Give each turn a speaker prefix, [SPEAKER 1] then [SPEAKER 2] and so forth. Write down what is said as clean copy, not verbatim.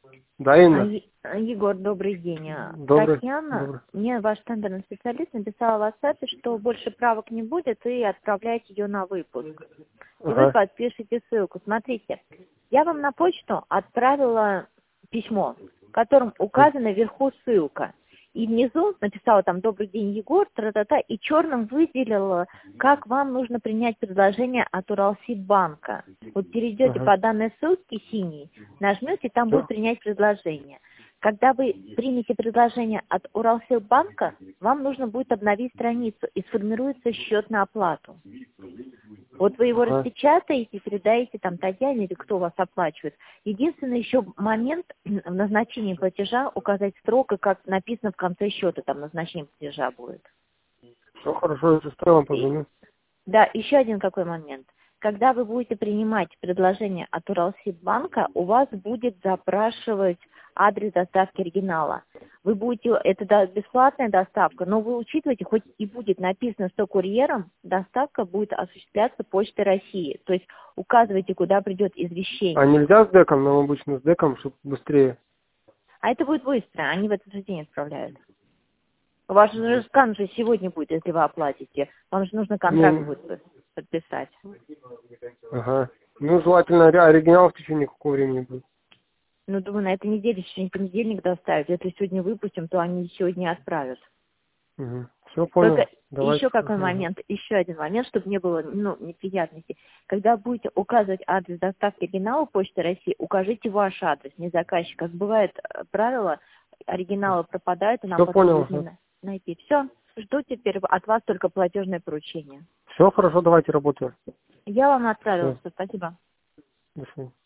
[SPEAKER 1] Да, Инна?
[SPEAKER 2] Егор, добрый день.
[SPEAKER 1] Добрый.
[SPEAKER 2] Татьяна,
[SPEAKER 1] Добрый.
[SPEAKER 2] мне ваш тендерный специалист написала в WhatsApp, что больше правок не будет, и отправляйте ее на выпуск. И вы
[SPEAKER 1] Ага.
[SPEAKER 2] подпишите ссылку. Смотрите, я вам на почту отправила письмо, в котором указана вверху ссылка. И внизу написала там «Добрый день, Егор», тра-та-та, и черным выделила, как вам нужно принять предложение от Уралсиббанка. Вот перейдете
[SPEAKER 1] Ага.
[SPEAKER 2] по данной ссылке синей, нажмете, там будет
[SPEAKER 1] Все?
[SPEAKER 2] принять предложение. Когда вы примете предложение от Уралсиббанка, вам нужно будет обновить страницу и сформируется счет на оплату. Вот вы его
[SPEAKER 1] Ага.
[SPEAKER 2] распечатаете, передаете там Татьяне или кто вас оплачивает. Единственный еще момент в назначении платежа указать срок, и как написано в конце счета, там назначение платежа будет.
[SPEAKER 1] Все хорошо, я сейчас вам
[SPEAKER 2] И,
[SPEAKER 1] позвоню.
[SPEAKER 2] да, еще один какой момент. Когда вы будете принимать предложение от Уралсиббанка, у вас будет запрашивать адрес доставки оригинала. Вы будете, это бесплатная доставка, но вы учитываете, хоть и будет написано, что курьером, доставка будет осуществляться Почтой России. То есть указывайте, куда придет
[SPEAKER 1] А
[SPEAKER 2] извещение.
[SPEAKER 1] нельзя с деком? Нам обычно с деком, чтобы быстрее.
[SPEAKER 2] А это будет быстро, они в этот же день отправляют. У вас же скан же сегодня будет, если вы оплатите. Вам же нужно контракт
[SPEAKER 1] Не.
[SPEAKER 2] будет подписать.
[SPEAKER 1] Ага. Ну, желательно оригинал в течение какого времени будет.
[SPEAKER 2] Ну, думаю, на этой неделе, в течение понедельника доставят. Если сегодня выпустим, то они сегодня отправят.
[SPEAKER 1] Угу. Все
[SPEAKER 2] Только
[SPEAKER 1] понял. Давайте.
[SPEAKER 2] еще какой
[SPEAKER 1] Угу.
[SPEAKER 2] момент, еще один момент, чтобы не было, неприятностей. Когда будете указывать адрес доставки оригинала Почты России, укажите ваш адрес, не заказчик. Как бывает правило, оригиналы пропадают, и нам
[SPEAKER 1] Все
[SPEAKER 2] потом
[SPEAKER 1] понял.
[SPEAKER 2] будет
[SPEAKER 1] Ага.
[SPEAKER 2] найти. Все, жду теперь от вас только платежное поручение.
[SPEAKER 1] Все хорошо, давайте работаем.
[SPEAKER 2] Я вам отправила,
[SPEAKER 1] Все.
[SPEAKER 2] все, спасибо.
[SPEAKER 1] До свидания.